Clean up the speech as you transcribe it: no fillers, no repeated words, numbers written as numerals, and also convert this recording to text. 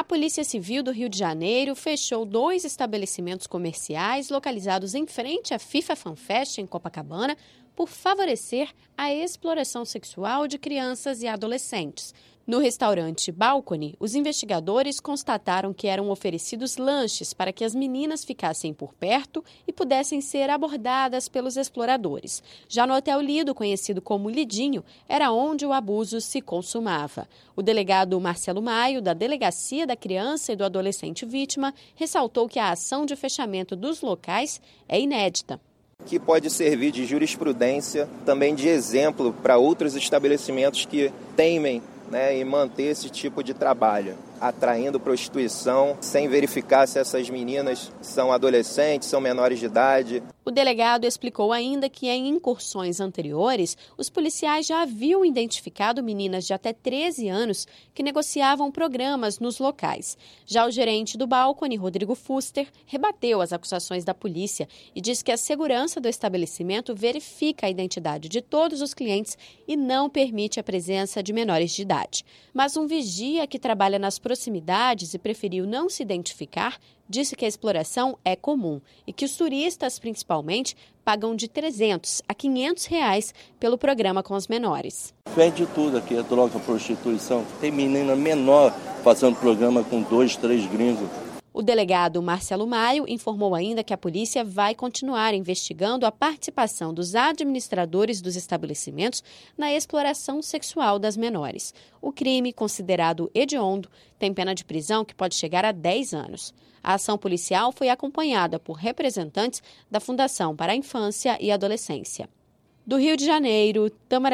A Polícia Civil do Rio de Janeiro fechou 2 estabelecimentos comerciais localizados em frente à FIFA FanFest, em Copacabana, por favorecer a exploração sexual de crianças e adolescentes. No restaurante Balcony, os investigadores constataram que eram oferecidos lanches para que as meninas ficassem por perto e pudessem ser abordadas pelos exploradores. Já no Hotel Lido, conhecido como Lidinho, era onde o abuso se consumava. O delegado Marcelo Maio, da Delegacia da Criança e do Adolescente Vítima, ressaltou que a ação de fechamento dos locais é inédita. Que pode servir de jurisprudência, também de exemplo para outros estabelecimentos que temem e manter esse tipo de trabalho, atraindo prostituição, sem verificar se essas meninas são adolescentes, são menores de idade. O delegado explicou ainda que em incursões anteriores, os policiais já haviam identificado meninas de até 13 anos que negociavam programas nos locais. Já o gerente do Balcony, Rodrigo Fuster, rebateu as acusações da polícia e disse que a segurança do estabelecimento verifica a identidade de todos os clientes e não permite a presença de menores de idade. Mas um vigia que trabalha nas proximidades e preferiu não se identificar, disse que a exploração é comum e que os turistas, principalmente, pagam de R$300 a R$500 pelo programa com os menores. Vende tudo aqui, é droga, prostituição. Tem menina menor fazendo programa com 2, 3 gringos. O delegado Marcelo Maio informou ainda que a polícia vai continuar investigando a participação dos administradores dos estabelecimentos na exploração sexual das menores. O crime, considerado hediondo, tem pena de prisão que pode chegar a 10 anos. A ação policial foi acompanhada por representantes da Fundação para a Infância e Adolescência. Do Rio de Janeiro, Tamara